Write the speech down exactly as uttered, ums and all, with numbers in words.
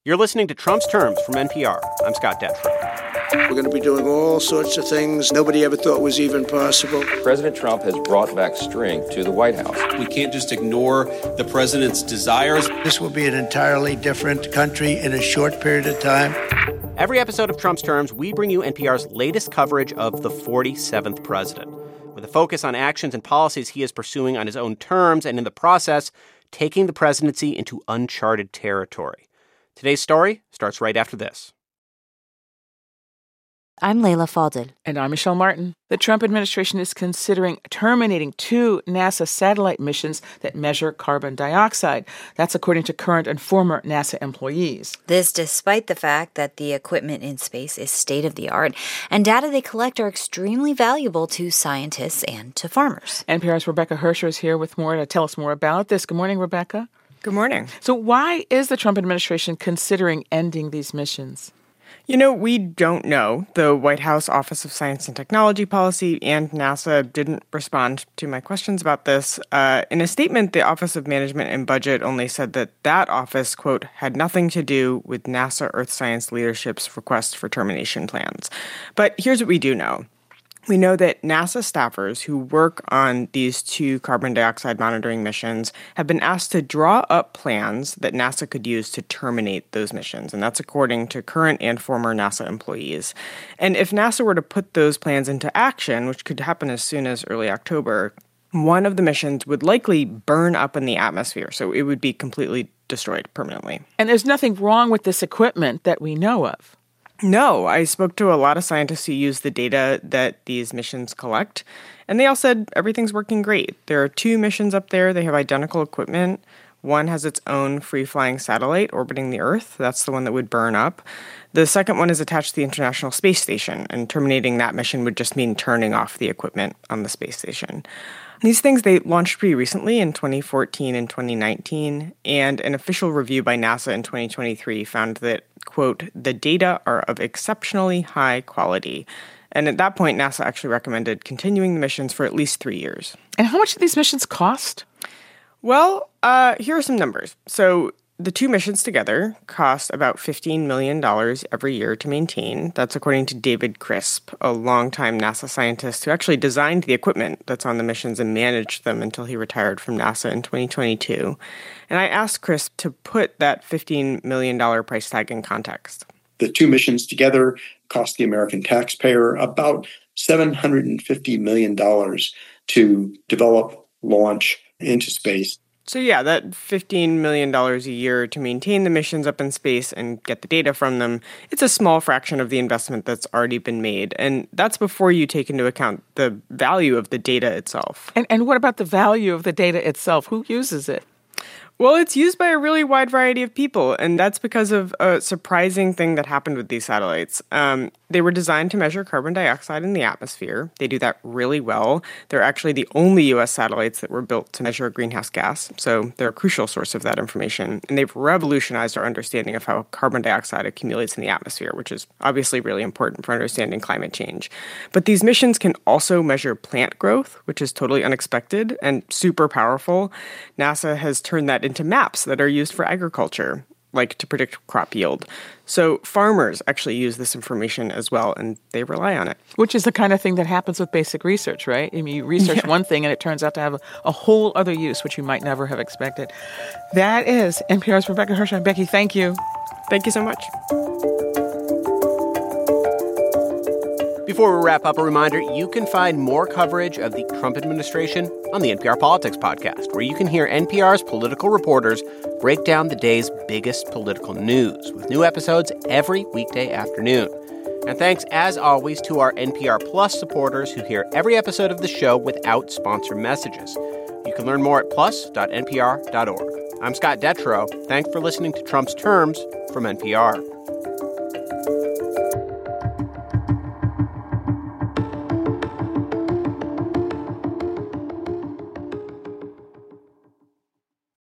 You're listening to Trump's Terms from N P R. I'm Scott Detrow. We're going to be doing all sorts of things nobody ever thought was even possible. President Trump has brought back strength to the White House. We can't just ignore the president's desires. This will be an entirely different country in a short period of time. Every episode of Trump's Terms, we bring you N P R's latest coverage of the forty-seventh president, with a focus on actions and policies he is pursuing on his own terms and, in the process, taking the presidency into uncharted territory. Today's story starts right after this. I'm Layla Faldel. And I'm Michelle Martin. The Trump administration is considering terminating two NASA satellite missions that measure carbon dioxide. That's according to current and former NASA employees. This despite the fact that the equipment in space is state-of-the-art and data they collect are extremely valuable to scientists and to farmers. N P R's Rebecca Hersher is here with more to tell us more about this. Good morning, Rebecca. Good morning. So why is the Trump administration considering ending these missions? You know, we don't know. The White House Office of Science and Technology Policy and NASA didn't respond to my questions about this. Uh, in a statement, the Office of Management and Budget only said that that office, quote, had nothing to do with NASA Earth Science Leadership's request for termination plans. But here's what we do know. We know that NASA staffers who work on these two carbon dioxide monitoring missions have been asked to draw up plans that NASA could use to terminate those missions, and that's according to current and former NASA employees. And if NASA were to put those plans into action, which could happen as soon as early October, one of the missions would likely burn up in the atmosphere, so it would be completely destroyed permanently. And there's nothing wrong with this equipment that we know of. No, I spoke to a lot of scientists who use the data that these missions collect, and they all said everything's working great. There are two missions up there. They have identical equipment. One has its own free-flying satellite orbiting the Earth. That's the one that would burn up. The second one is attached to the International Space Station, and terminating that mission would just mean turning off the equipment on the space station. These things, they launched pretty recently in twenty fourteen and twenty nineteen, and an official review by NASA in twenty twenty-three found that, quote, the data are of exceptionally high quality. And at that point, NASA actually recommended continuing the missions for at least three years. And how much do these missions cost? Well, uh, here are some numbers. So the two missions together cost about fifteen million dollars every year to maintain. That's according to David Crisp, a longtime NASA scientist who actually designed the equipment that's on the missions and managed them until he retired from NASA in twenty twenty-two. And I asked Crisp to put that fifteen million dollars price tag in context. The two missions together cost the American taxpayer about seven hundred fifty million dollars to develop, launch into space. So yeah, that fifteen million dollars a year to maintain the missions up in space and get the data from them, it's a small fraction of the investment that's already been made. And that's before you take into account the value of the data itself. And and what about the value of the data itself? Who uses it? Well, it's used by a really wide variety of people, and that's because of a surprising thing that happened with these satellites. Um, they were designed to measure carbon dioxide in the atmosphere. They do that really well. They're actually the only U S satellites that were built to measure greenhouse gas, so they're a crucial source of that information. And they've revolutionized our understanding of how carbon dioxide accumulates in the atmosphere, which is obviously really important for understanding climate change. But these missions can also measure plant growth, which is totally unexpected and super powerful. NASA has turned that into maps that are used for agriculture, like to predict crop yield. So farmers actually use this information as well, and they rely on it. Which is the kind of thing that happens with basic research, right? I mean, you research yeah. one thing, and it turns out to have a, a whole other use, which you might never have expected. That is N P R's Rebecca Hersher. Becky, thank you. Thank you so much. Before we wrap up, a reminder, you can find more coverage of the Trump administration on the N P R Politics Podcast, where you can hear N P R's political reporters break down the day's biggest political news, with new episodes every weekday afternoon. And thanks, as always, to our N P R Plus supporters who hear every episode of the show without sponsor messages. You can learn more at plus dot n p r dot org. I'm Scott Detrow. Thanks for listening to Trump's Terms from N P R.